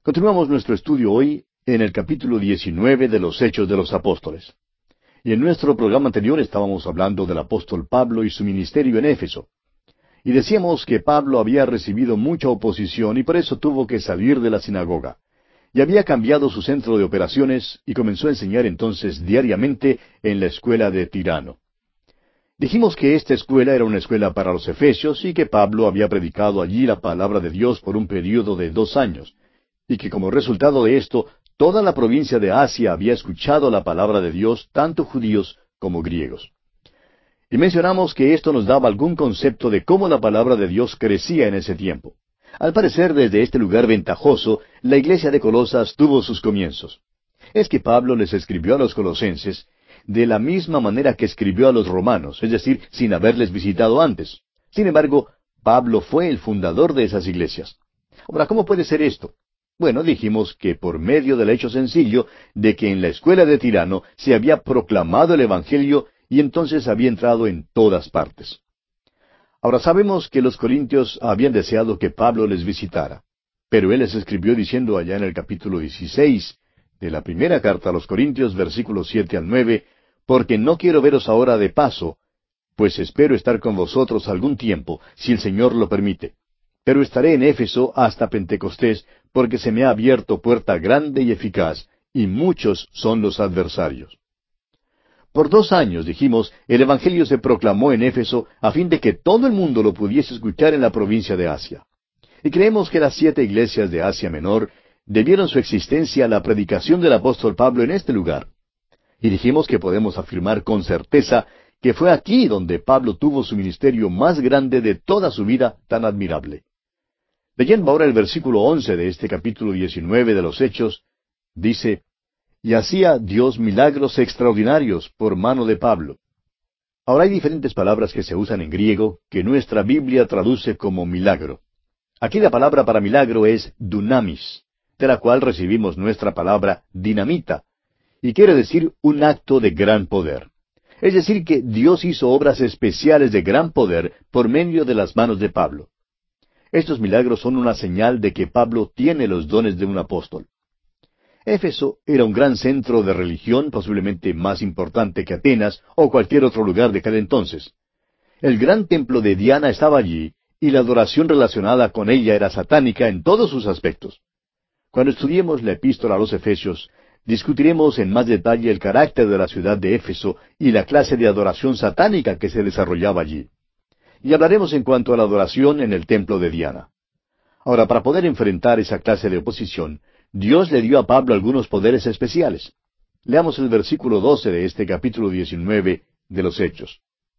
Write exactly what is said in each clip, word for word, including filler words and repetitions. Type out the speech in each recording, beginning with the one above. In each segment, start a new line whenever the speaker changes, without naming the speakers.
Continuamos nuestro estudio hoy en el capítulo diecinueve de los Hechos de los Apóstoles. Y en nuestro programa anterior estábamos hablando del apóstol Pablo y su ministerio en Éfeso. Y decíamos que Pablo había recibido mucha oposición y por eso tuvo que salir de la sinagoga. Y había cambiado su centro de operaciones y comenzó a enseñar entonces diariamente en la escuela de Tirano. Dijimos que esta escuela era una escuela para los efesios y que Pablo había predicado allí la palabra de Dios por un período de dos años, y que como resultado de esto, toda la provincia de Asia había escuchado la palabra de Dios, tanto judíos como griegos. Y mencionamos que esto nos daba algún concepto de cómo la palabra de Dios crecía en ese tiempo. Al parecer, desde este lugar ventajoso, la iglesia de Colosas tuvo sus comienzos. Es que Pablo les escribió a los colosenses de la misma manera que escribió a los romanos, es decir, sin haberles visitado antes. Sin embargo, Pablo fue el fundador de esas iglesias. Ahora, ¿cómo puede ser esto? Bueno, dijimos que por medio del hecho sencillo de que en la escuela de Tirano se había proclamado el Evangelio y entonces había entrado en todas partes. Ahora sabemos que los corintios habían deseado que Pablo les visitara, pero él les escribió diciendo allá en el capítulo dieciséis de la primera carta a los Corintios, versículos siete al nueve, porque no quiero veros ahora de paso, pues espero estar con vosotros algún tiempo, si el Señor lo permite. Pero estaré en Éfeso hasta Pentecostés, porque se me ha abierto puerta grande y eficaz, y muchos son los adversarios. Por dos años, dijimos, el Evangelio se proclamó en Éfeso a fin de que todo el mundo lo pudiese escuchar en la provincia de Asia. Y creemos que las siete iglesias de Asia Menor debieron su existencia a la predicación del apóstol Pablo en este lugar. Y dijimos que podemos afirmar con certeza que fue aquí donde Pablo tuvo su ministerio más grande de toda su vida tan admirable. Leyendo ahora el versículo once de este capítulo diecinueve de los Hechos, dice, y hacía Dios milagros extraordinarios por mano de Pablo. Ahora hay diferentes palabras que se usan en griego que nuestra Biblia traduce como milagro. Aquí la palabra para milagro es dunamis, de la cual recibimos nuestra palabra dinamita, y quiere decir un acto de gran poder. Es decir, que Dios hizo obras especiales de gran poder por medio de las manos de Pablo. Estos milagros son una señal de que Pablo tiene los dones de un apóstol. Éfeso era un gran centro de religión, posiblemente más importante que Atenas o cualquier otro lugar de aquel entonces. El gran templo de Diana estaba allí, y la adoración relacionada con ella era satánica en todos sus aspectos. Cuando estudiemos la epístola a los Efesios, discutiremos en más detalle el carácter de la ciudad de Éfeso y la clase de adoración satánica que se desarrollaba allí. Y hablaremos en cuanto a la adoración en el templo de Diana. Ahora, para poder enfrentar esa clase de oposición, Dios le dio a Pablo algunos poderes especiales. Leamos el versículo doce de este capítulo diecinueve de los Hechos.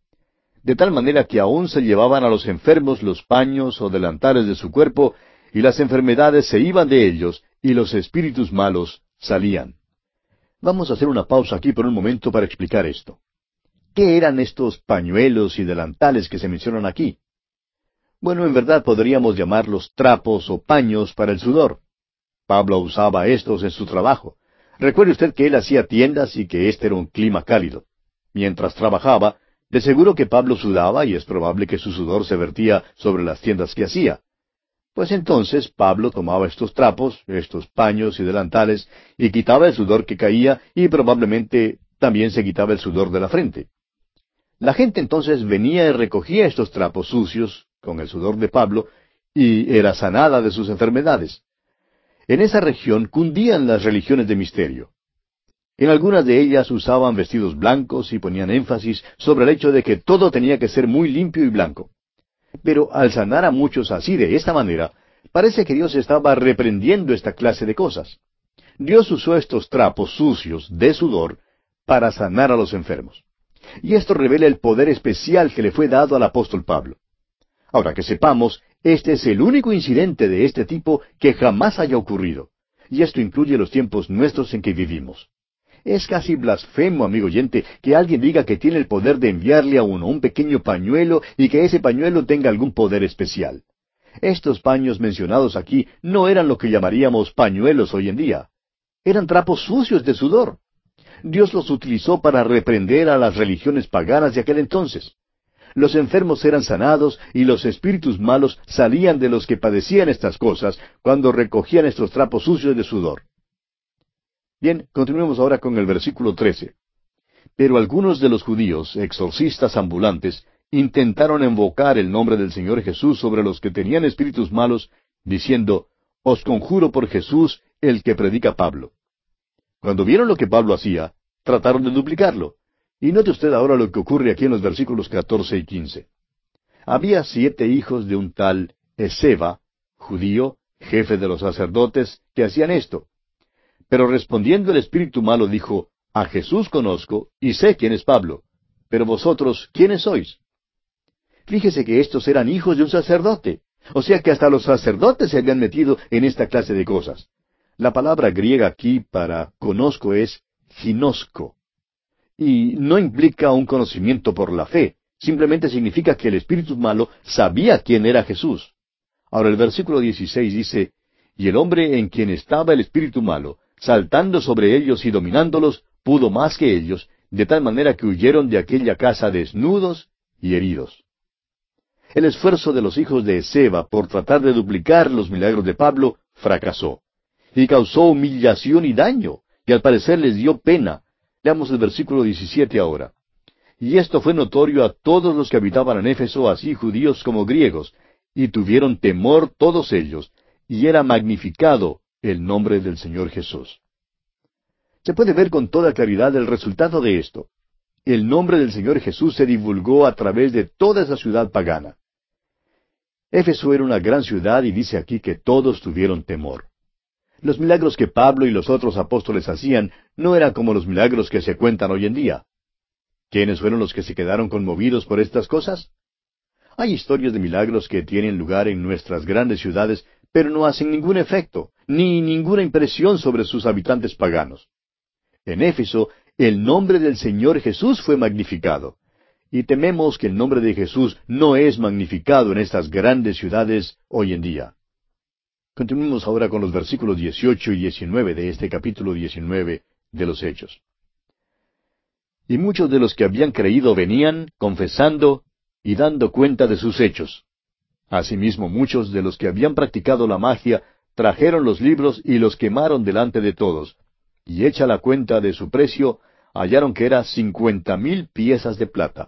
De tal manera que aún se llevaban a los enfermos los paños o delantales de su cuerpo, y las enfermedades se iban de ellos, y los espíritus malos salían. Vamos a hacer una pausa aquí por un momento para explicar esto. ¿Qué eran estos pañuelos y delantales que se mencionan aquí? Bueno, en verdad podríamos llamarlos trapos o paños para el sudor. Pablo usaba estos en su trabajo. Recuerde usted que él hacía tiendas y que este era un clima cálido. Mientras trabajaba, de seguro que Pablo sudaba y es probable que su sudor se vertía sobre las tiendas que hacía. Pues entonces Pablo tomaba estos trapos, estos paños y delantales, y quitaba el sudor que caía y probablemente también se quitaba el sudor de la frente. La gente entonces venía y recogía estos trapos sucios con el sudor de Pablo y era sanada de sus enfermedades. En esa región cundían las religiones de misterio. En algunas de ellas usaban vestidos blancos y ponían énfasis sobre el hecho de que todo tenía que ser muy limpio y blanco. Pero al sanar a muchos así de esta manera, parece que Dios estaba reprendiendo esta clase de cosas. Dios usó estos trapos sucios de sudor para sanar a los enfermos. Y esto revela el poder especial que le fue dado al apóstol Pablo. Ahora que sepamos, este es el único incidente de este tipo que jamás haya ocurrido. Y esto incluye los tiempos nuestros en que vivimos. Es casi blasfemo, amigo oyente, que alguien diga que tiene el poder de enviarle a uno un pequeño pañuelo y que ese pañuelo tenga algún poder especial. Estos paños mencionados aquí no eran lo que llamaríamos pañuelos hoy en día. Eran trapos sucios de sudor. Dios los utilizó para reprender a las religiones paganas de aquel entonces. Los enfermos eran sanados y los espíritus malos salían de los que padecían estas cosas cuando recogían estos trapos sucios de sudor. Bien, continuemos ahora con el versículo trece. Pero algunos de los judíos, exorcistas ambulantes, intentaron invocar el nombre del Señor Jesús sobre los que tenían espíritus malos, diciendo, Os conjuro por Jesús, el que predica Pablo. Cuando vieron lo que Pablo hacía, trataron de duplicarlo. Y note usted ahora lo que ocurre aquí en los versículos catorce y quince. Había siete hijos de un tal Esceva, judío, jefe de los sacerdotes, que hacían esto. Pero respondiendo el espíritu malo dijo, A Jesús conozco, y sé quién es Pablo. Pero vosotros, ¿quiénes sois? Fíjese que estos eran hijos de un sacerdote. O sea que hasta los sacerdotes se habían metido en esta clase de cosas. La palabra griega aquí para conozco es ginosco. Y no implica un conocimiento por la fe. Simplemente significa que el espíritu malo sabía quién era Jesús. Ahora el versículo dieciséis dice, Y el hombre en quien estaba el espíritu malo, saltando sobre ellos y dominándolos, pudo más que ellos, de tal manera que huyeron de aquella casa desnudos y heridos. El esfuerzo de los hijos de Esceva por tratar de duplicar los milagros de Pablo fracasó, y causó humillación y daño, y al parecer les dio pena. Leamos el versículo diecisiete ahora. Y esto fue notorio a todos los que habitaban en Éfeso, así judíos como griegos, y tuvieron temor todos ellos, y era magnificado el nombre del Señor Jesús. Se puede ver con toda claridad el resultado de esto. El nombre del Señor Jesús se divulgó a través de toda esa ciudad pagana. Éfeso era una gran ciudad y dice aquí que todos tuvieron temor. Los milagros que Pablo y los otros apóstoles hacían no eran como los milagros que se cuentan hoy en día. ¿Quiénes fueron los que se quedaron conmovidos por estas cosas? Hay historias de milagros que tienen lugar en nuestras grandes ciudades, pero no hacen ningún efecto, ni ninguna impresión sobre sus habitantes paganos. En Éfeso, el nombre del Señor Jesús fue magnificado. Y tememos que el nombre de Jesús no es magnificado en estas grandes ciudades hoy en día. Continuemos ahora con los versículos dieciocho y diecinueve de este capítulo diecinueve de los Hechos. Y muchos de los que habían creído venían, confesando y dando cuenta de sus hechos. Asimismo, muchos de los que habían practicado la magia trajeron los libros y los quemaron delante de todos, y hecha la cuenta de su precio, hallaron que era cincuenta mil piezas de plata.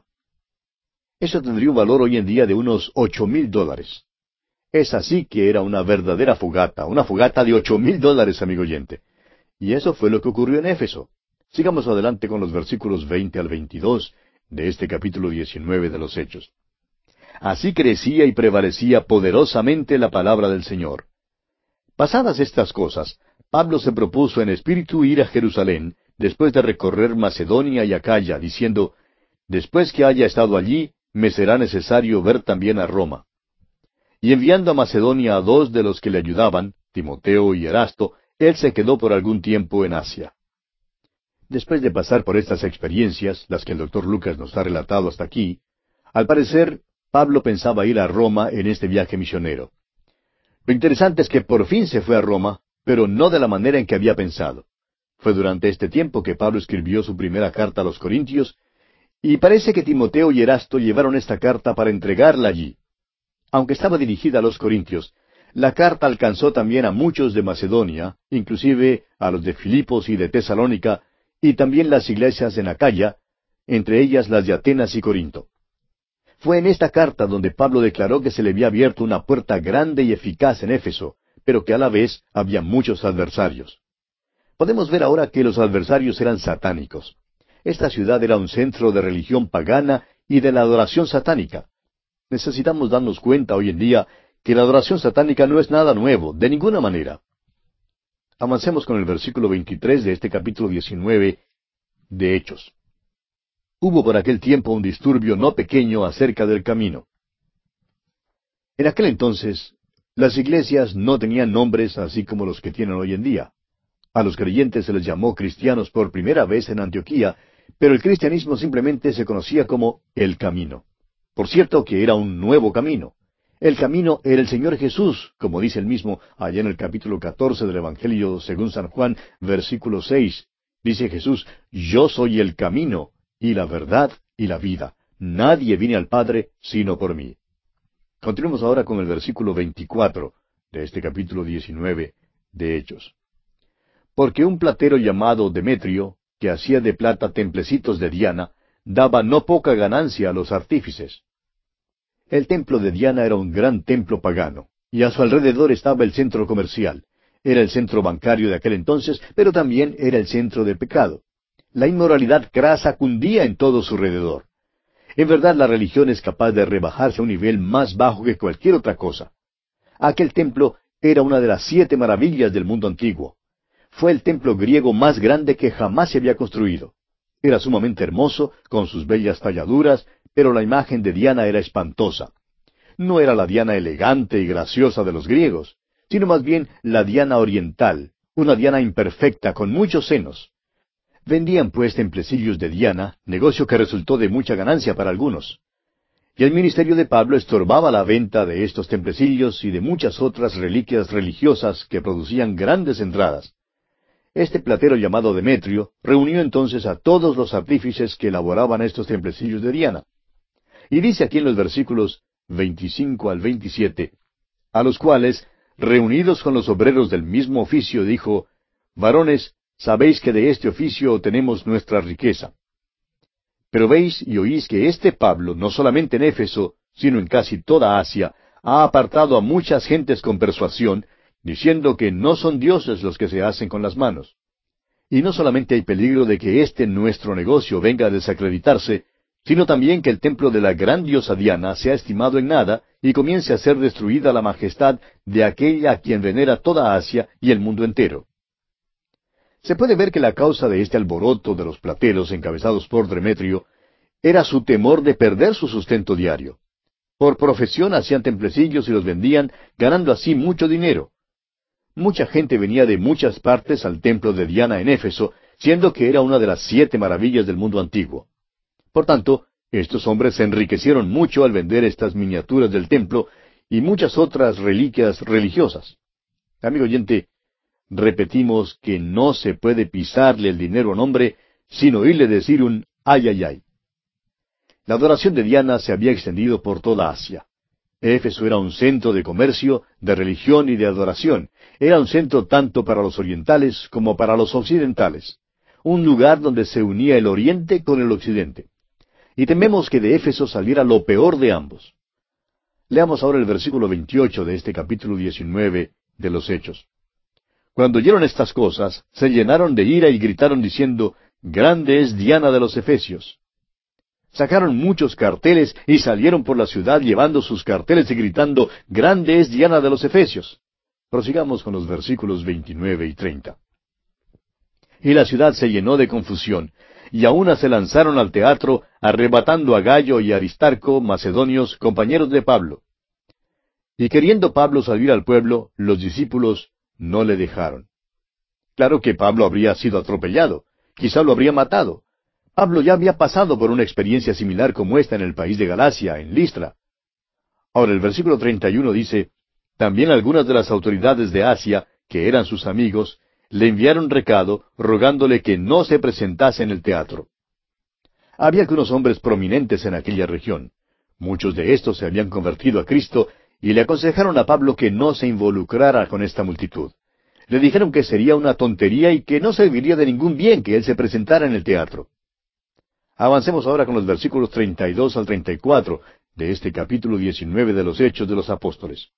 Eso tendría un valor hoy en día de unos ocho mil dólares. Es así que era una verdadera fogata, una fogata de ocho mil dólares, amigo oyente. Y eso fue lo que ocurrió en Éfeso. Sigamos adelante con los versículos veinte al veintidós de este capítulo diecinueve de los Hechos. Así crecía y prevalecía poderosamente la palabra del Señor. Pasadas estas cosas, Pablo se propuso en espíritu ir a Jerusalén, después de recorrer Macedonia y Acaya, diciendo, Después que haya estado allí, me será necesario ver también a Roma. Y enviando a Macedonia a dos de los que le ayudaban, Timoteo y Erasto, él se quedó por algún tiempo en Asia. Después de pasar por estas experiencias, las que el doctor Lucas nos ha relatado hasta aquí, al parecer, Pablo pensaba ir a Roma en este viaje misionero. Lo interesante es que por fin se fue a Roma, pero no de la manera en que había pensado. Fue durante este tiempo que Pablo escribió su primera carta a los Corintios, y parece que Timoteo y Erasto llevaron esta carta para entregarla allí. Aunque estaba dirigida a los Corintios, la carta alcanzó también a muchos de Macedonia, inclusive a los de Filipos y de Tesalónica, y también las iglesias en Acaya, entre ellas las de Atenas y Corinto. Fue en esta carta donde Pablo declaró que se le había abierto una puerta grande y eficaz en Éfeso, pero que a la vez había muchos adversarios. Podemos ver ahora que los adversarios eran satánicos. Esta ciudad era un centro de religión pagana y de la adoración satánica. Necesitamos darnos cuenta hoy en día que la adoración satánica no es nada nuevo, de ninguna manera. Avancemos con el versículo veintitrés de este capítulo diecinueve de Hechos. Hubo por aquel tiempo un disturbio no pequeño acerca del camino. En aquel entonces, las iglesias no tenían nombres así como los que tienen hoy en día. A los creyentes se les llamó cristianos por primera vez en Antioquía, pero el cristianismo simplemente se conocía como el camino. Por cierto que era un nuevo camino. El camino era el Señor Jesús, como dice el mismo allá en el capítulo catorce del Evangelio según San Juan, versículo seis. Dice Jesús, Yo soy el camino, y la verdad, y la vida. nadie viene al Padre sino por mí. Continuemos ahora con el versículo veinticuatro de este capítulo diecinueve de Hechos. Porque un platero llamado Demetrio, que hacía de plata templecitos de Diana, daba no poca ganancia a los artífices. El templo de Diana era un gran templo pagano, y a su alrededor estaba el centro comercial. Era el centro bancario de aquel entonces, pero también era el centro del pecado. La inmoralidad crasa cundía en todo su alrededor. En verdad, la religión es capaz de rebajarse a un nivel más bajo que cualquier otra cosa. Aquel templo era una de las siete maravillas del mundo antiguo. Fue el templo griego más grande que jamás se había construido. Era sumamente hermoso, con sus bellas talladuras, pero la imagen de Diana era espantosa. No era la Diana elegante y graciosa de los griegos, sino más bien la Diana oriental, una Diana imperfecta, con muchos senos. Vendían pues templecillos de Diana, negocio que resultó de mucha ganancia para algunos. Y el ministerio de Pablo estorbaba la venta de estos templecillos y de muchas otras reliquias religiosas que producían grandes entradas. Este platero llamado Demetrio reunió entonces a todos los artífices que elaboraban estos templecillos de Diana. Y dice aquí en los versículos veinticinco al veintisiete, a los cuales, reunidos con los obreros del mismo oficio, dijo, varones, sabéis que de este oficio tenemos nuestra riqueza. Pero veis y oís que este Pablo, no solamente en Éfeso, sino en casi toda Asia, ha apartado a muchas gentes con persuasión, diciendo que no son dioses los que se hacen con las manos. Y no solamente hay peligro de que este nuestro negocio venga a desacreditarse, sino también que el templo de la gran diosa Diana sea estimado en nada y comience a ser destruida la majestad de aquella a quien venera toda Asia y el mundo entero. Se puede ver que la causa de este alboroto de los plateros encabezados por Demetrio era su temor de perder su sustento diario. Por profesión hacían templecillos y los vendían, ganando así mucho dinero. Mucha gente venía de muchas partes al templo de Diana en Éfeso, siendo que era una de las siete maravillas del mundo antiguo. Por tanto, estos hombres se enriquecieron mucho al vender estas miniaturas del templo y muchas otras reliquias religiosas. Amigo oyente, repetimos que no se puede pisarle el dinero a un hombre sin oírle decir un ay, ay, ay. La adoración de Diana se había extendido por toda Asia. Éfeso era un centro de comercio, de religión y de adoración. Era un centro tanto para los orientales como para los occidentales. Un lugar donde se unía el oriente con el occidente. Y tememos que de Éfeso saliera lo peor de ambos. Leamos ahora el versículo veintiocho de este capítulo diecinueve de los Hechos. Cuando oyeron estas cosas, se llenaron de ira y gritaron diciendo, grande es Diana de los Efesios. Sacaron muchos carteles y salieron por la ciudad llevando sus carteles y gritando, grande es Diana de los Efesios. Prosigamos con los versículos veintinueve y treinta. Y la ciudad se llenó de confusión, y a una se lanzaron al teatro, arrebatando a Gayo y Aristarco, macedonios, compañeros de Pablo. Y queriendo Pablo salir al pueblo, los discípulos no le dejaron. Claro que Pablo habría sido atropellado, quizá lo habría matado. Pablo ya había pasado por una experiencia similar como esta en el país de Galacia, en Listra. Ahora el versículo treinta y uno dice, también algunas de las autoridades de Asia, que eran sus amigos, le enviaron recado, rogándole que no se presentase en el teatro. Había algunos hombres prominentes en aquella región. Muchos de estos se habían convertido a Cristo, y le aconsejaron a Pablo que no se involucrara con esta multitud. Le dijeron que sería una tontería y que no serviría de ningún bien que él se presentara en el teatro. Avancemos ahora con los versículos treinta y dos al treinta y cuatro de este capítulo diecinueve de los Hechos de los Apóstoles.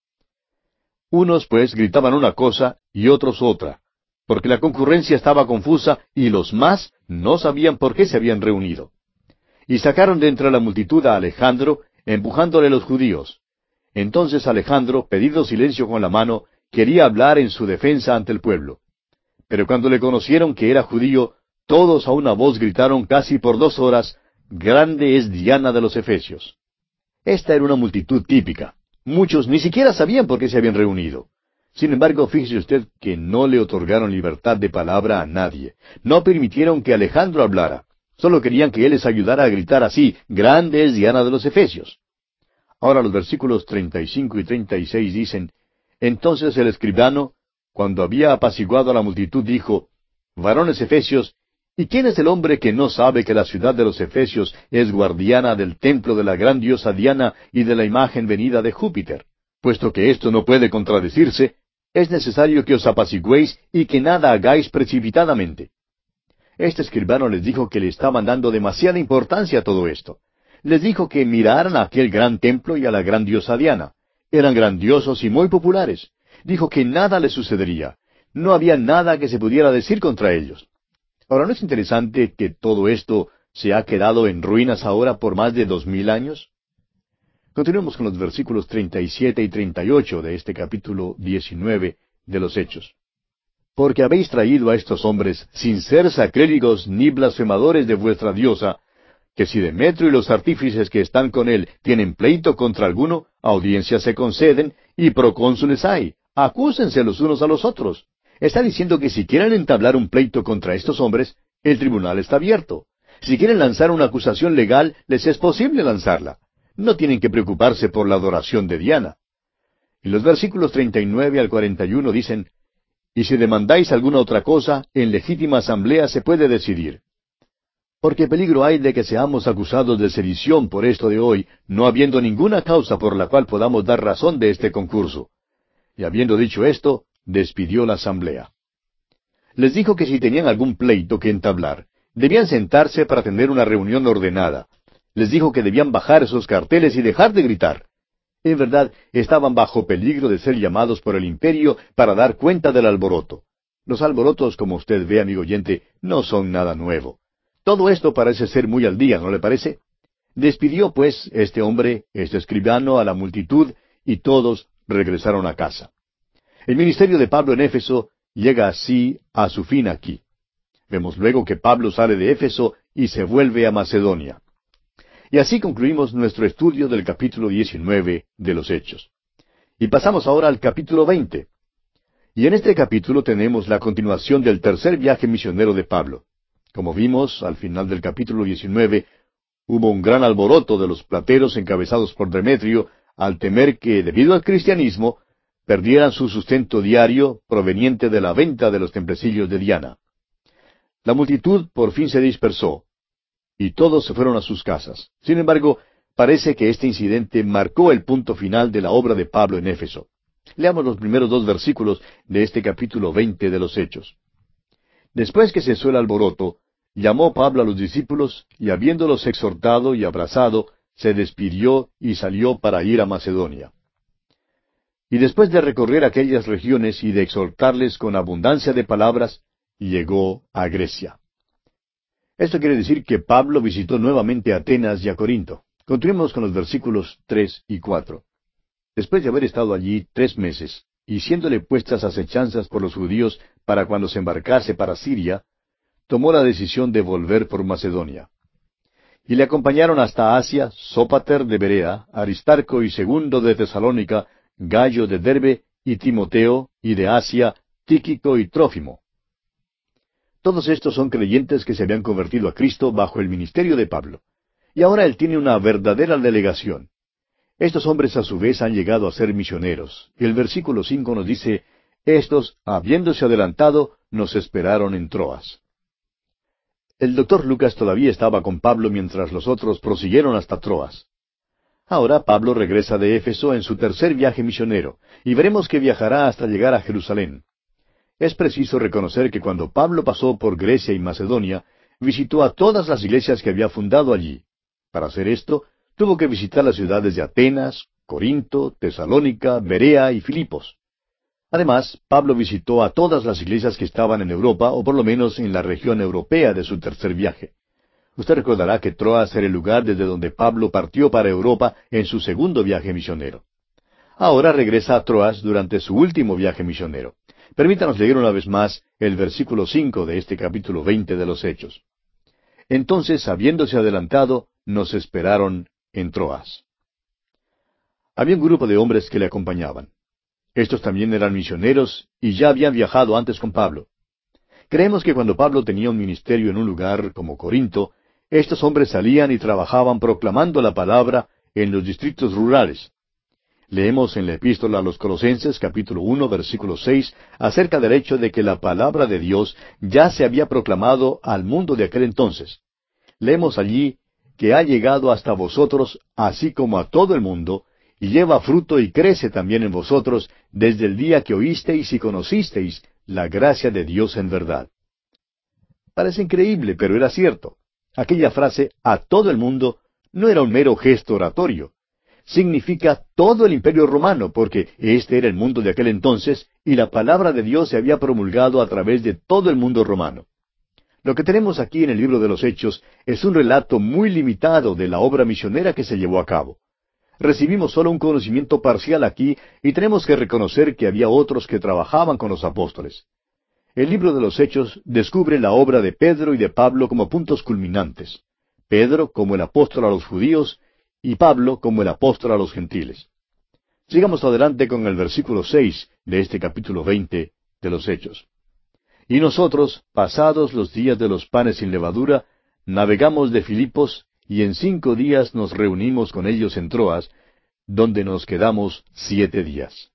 Unos pues gritaban una cosa y otros otra, porque la concurrencia estaba confusa y los más no sabían por qué se habían reunido. Y sacaron de entre la multitud a Alejandro, empujándole los judíos. Entonces Alejandro, pedido silencio con la mano, quería hablar en su defensa ante el pueblo. Pero cuando le conocieron que era judío, todos a una voz gritaron casi por dos horas, grande es Diana de los Efesios. Esta era una multitud típica. Muchos ni siquiera sabían por qué se habían reunido. Sin embargo, fíjese usted que no le otorgaron libertad de palabra a nadie. No permitieron que Alejandro hablara. Solo querían que él les ayudara a gritar así, grande es Diana de los Efesios. Ahora los versículos treinta y cinco y treinta y seis dicen, entonces el escribano, cuando había apaciguado a la multitud, dijo, varones efesios, ¿Y quién es el hombre que no sabe que la ciudad de los Efesios es guardiana del templo de la gran diosa Diana y de la imagen venida de Júpiter? Puesto que esto no puede contradecirse, es necesario que os apaciguéis y que nada hagáis precipitadamente. Este escribano les dijo que le estaban dando demasiada importancia a todo esto. Les dijo que miraran a aquel gran templo y a la gran diosa Diana. Eran grandiosos y muy populares. Dijo que nada les sucedería. No había nada que se pudiera decir contra ellos. Ahora, ¿no es interesante que todo esto se ha quedado en ruinas ahora por más de dos mil años? Continuemos con los versículos treinta y siete y treinta y ocho de este capítulo diecinueve de los Hechos. Porque habéis traído a estos hombres, sin ser sacrílegos ni blasfemadores de vuestra diosa, que si Demetrio y los artífices que están con él tienen pleito contra alguno, audiencias se conceden y procónsules hay. Acúsense los unos a los otros. Está diciendo que si quieren entablar un pleito contra estos hombres, el tribunal está abierto. Si quieren lanzar una acusación legal, les es posible lanzarla. No tienen que preocuparse por la adoración de Diana. Y los versículos treinta y nueve al cuarenta y uno dicen, Y si demandáis alguna otra cosa, en legítima asamblea se puede decidir. Porque peligro hay de que seamos acusados de sedición por esto de hoy, no habiendo ninguna causa por la cual podamos dar razón de este concurso. Y habiendo dicho esto, despidió la asamblea. Les dijo que si tenían algún pleito que entablar, debían sentarse para tener una reunión ordenada. Les dijo que debían bajar esos carteles y dejar de gritar. En verdad, estaban bajo peligro de ser llamados por el imperio para dar cuenta del alboroto. Los alborotos, como usted ve, amigo oyente, no son nada nuevo. Todo esto parece ser muy al día, ¿no le parece? Despidió, pues, este hombre, este escribano, a la multitud, y todos regresaron a casa. El ministerio de Pablo en Éfeso llega así a su fin aquí. Vemos luego que Pablo sale de Éfeso y se vuelve a Macedonia. Y así concluimos nuestro estudio del capítulo diecinueve de los Hechos. Y pasamos ahora al capítulo veinte. Y en este capítulo tenemos la continuación del tercer viaje misionero de Pablo. Como vimos, al final del capítulo diecinueve, hubo un gran alboroto de los plateros encabezados por Demetrio, al temer que, debido al cristianismo, perdieran su sustento diario proveniente de la venta de los templecillos de Diana. La multitud por fin se dispersó, y todos se fueron a sus casas. Sin embargo, parece que este incidente marcó el punto final de la obra de Pablo en Éfeso. Leamos los primeros dos versículos de este capítulo veinte de los Hechos. Después que cesó el alboroto, llamó Pablo a los discípulos, y habiéndolos exhortado y abrazado, se despidió y salió para ir a Macedonia. Y después de recorrer aquellas regiones y de exhortarles con abundancia de palabras, llegó a Grecia. Esto quiere decir que Pablo visitó nuevamente Atenas y a Corinto. Continuemos con los versículos tres y cuatro. Después de haber estado allí tres meses, y siéndole puestas acechanzas por los judíos para cuando se embarcase para Siria, tomó la decisión de volver por Macedonia. Y le acompañaron hasta Asia Sópater de Berea, Aristarco y Segundo de Tesalónica, Gallo de Derbe y Timoteo, y de Asia, Tíquico y Trófimo. Todos estos son creyentes que se habían convertido a Cristo bajo el ministerio de Pablo. Y ahora él tiene una verdadera delegación. Estos hombres a su vez han llegado a ser misioneros. Y el versículo cinco nos dice, estos, habiéndose adelantado, nos esperaron en Troas. El doctor Lucas todavía estaba con Pablo mientras los otros prosiguieron hasta Troas. Ahora Pablo regresa de Éfeso en su tercer viaje misionero, y veremos que viajará hasta llegar a Jerusalén. Es preciso reconocer que cuando Pablo pasó por Grecia y Macedonia, visitó a todas las iglesias que había fundado allí. Para hacer esto, tuvo que visitar las ciudades de Atenas, Corinto, Tesalónica, Berea y Filipos. Además, Pablo visitó a todas las iglesias que estaban en Europa, o por lo menos en la región europea de su tercer viaje. Usted recordará que Troas era el lugar desde donde Pablo partió para Europa en su segundo viaje misionero. Ahora regresa a Troas durante su último viaje misionero. Permítanos leer una vez más el versículo cinco de este capítulo veinte de los Hechos. Entonces, habiéndose adelantado, nos esperaron en Troas. Había un grupo de hombres que le acompañaban. Estos también eran misioneros y ya habían viajado antes con Pablo. Creemos que cuando Pablo tenía un ministerio en un lugar como Corinto, estos hombres salían y trabajaban proclamando la palabra en los distritos rurales. Leemos en la epístola a los Colosenses, capítulo uno, versículo seis, acerca del hecho de que la palabra de Dios ya se había proclamado al mundo de aquel entonces. Leemos allí que ha llegado hasta vosotros, así como a todo el mundo, y lleva fruto y crece también en vosotros desde el día que oísteis y conocisteis la gracia de Dios en verdad. Parece increíble, pero era cierto. Aquella frase, a todo el mundo, no era un mero gesto oratorio. Significa todo el imperio romano, porque este era el mundo de aquel entonces, y la palabra de Dios se había promulgado a través de todo el mundo romano. Lo que tenemos aquí en el libro de los Hechos es un relato muy limitado de la obra misionera que se llevó a cabo. Recibimos solo un conocimiento parcial aquí y tenemos que reconocer que había otros que trabajaban con los apóstoles. El libro de los Hechos descubre la obra de Pedro y de Pablo como puntos culminantes. Pedro como el apóstol a los judíos y Pablo como el apóstol a los gentiles. Sigamos adelante con el versículo seis de este capítulo veinte de los Hechos. Y nosotros, pasados los días de los panes sin levadura, navegamos de Filipos, y en cinco días nos reunimos con ellos en Troas, donde nos quedamos siete días.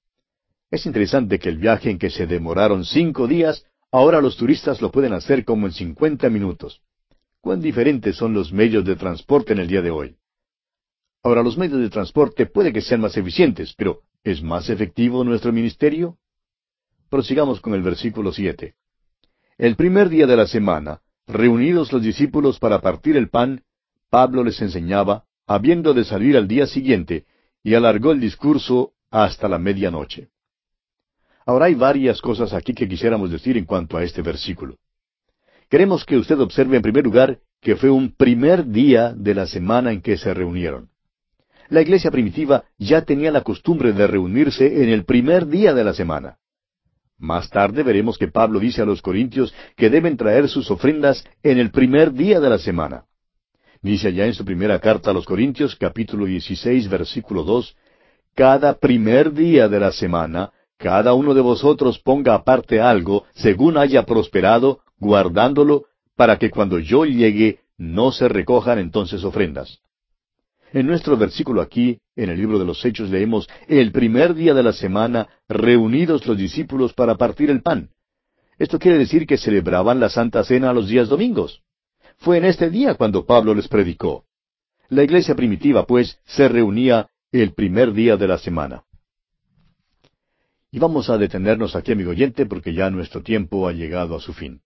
Es interesante que el viaje en que se demoraron cinco días, ahora los turistas lo pueden hacer como en cincuenta minutos. Cuán diferentes son los medios de transporte en el día de hoy. Ahora, los medios de transporte puede que sean más eficientes, pero ¿es más efectivo nuestro ministerio? Prosigamos con el versículo siete. El primer día de la semana, reunidos los discípulos para partir el pan, Pablo les enseñaba, habiendo de salir al día siguiente, y alargó el discurso hasta la medianoche. Ahora hay varias cosas aquí que quisiéramos decir en cuanto a este versículo. Queremos que usted observe en primer lugar que fue un primer día de la semana en que se reunieron. La iglesia primitiva ya tenía la costumbre de reunirse en el primer día de la semana. Más tarde veremos que Pablo dice a los corintios que deben traer sus ofrendas en el primer día de la semana. Dice allá en su primera carta a los Corintios, capítulo dieciséis, versículo dos, cada primer día de la semana, cada uno de vosotros ponga aparte algo, según haya prosperado, guardándolo, para que cuando yo llegue no se recojan entonces ofrendas. En nuestro versículo aquí, en el libro de los Hechos, leemos, el primer día de la semana, reunidos los discípulos para partir el pan. Esto quiere decir que celebraban la Santa Cena los días domingos. Fue en este día cuando Pablo les predicó. La iglesia primitiva, pues, se reunía el primer día de la semana. Y vamos a detenernos aquí, amigo oyente, porque ya nuestro tiempo ha llegado a su fin.